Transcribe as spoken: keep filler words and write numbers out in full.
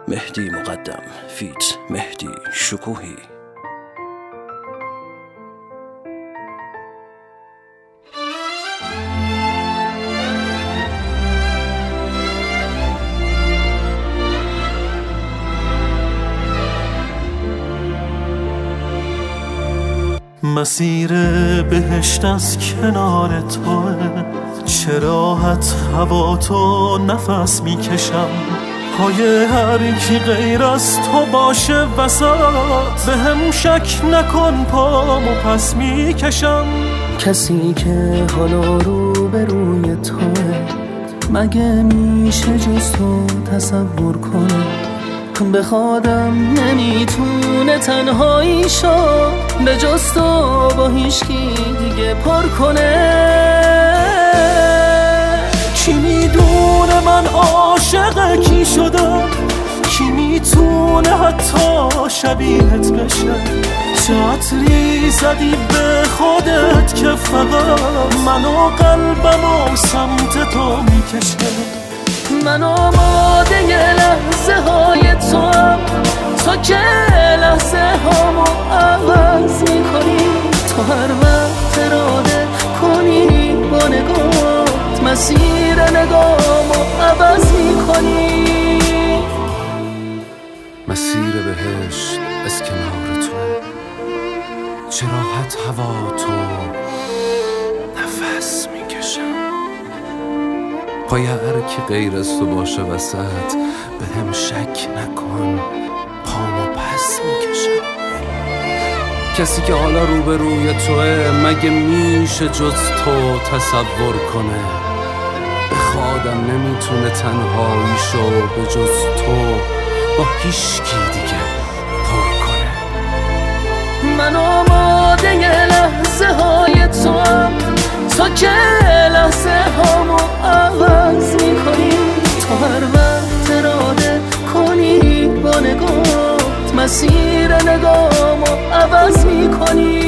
مهدی مقدم فیت مهدی شکوهی. مسیر بهشت از کنار توه، چه راحت هوا تو نفس میکشم. پای هر کی غیر از تو باشه وسط، به هم شک نکن پامو پس میکشم. کسی که حالا رو به روی توه، مگه میشه جز تو تصور کنه؟ بخوادم نمیتونه تنهایی شو، به جز تو با هیچکی دیگه پر کنه. کی میدونه من عاشق کی شدم؟ کی میتونه حتی شبیهت بشه؟ چه عطری زدی به خودت که فقط منو قلبمو سمت تو میکشه؟ من آماده ی لحظه های تو هم، تو که لحظه هامو عوض میکنی. تو هر وقت اراده کنی با نگات، مسیر نگامو عوض میکنی. مسیر بهشت از کنار تو، چه راحت هوا تو نفس میکشم. پای هر کی غیر از تو باشه وسط، به هم شک نکن پامو پس میکشم. کسی که حالا روبروی توه، مگه میشه جز تو تصور کنه؟ بخوادم نمیتونه تنهایی شو، به جز تو با هیچکی دیگه پر کنه. من آماده ی لحظه های تو هم، تو که لحظه هامو عوض میکنی. تو هر وقت اراده کنی با نگات، مسیر نگامو عوض میکنی.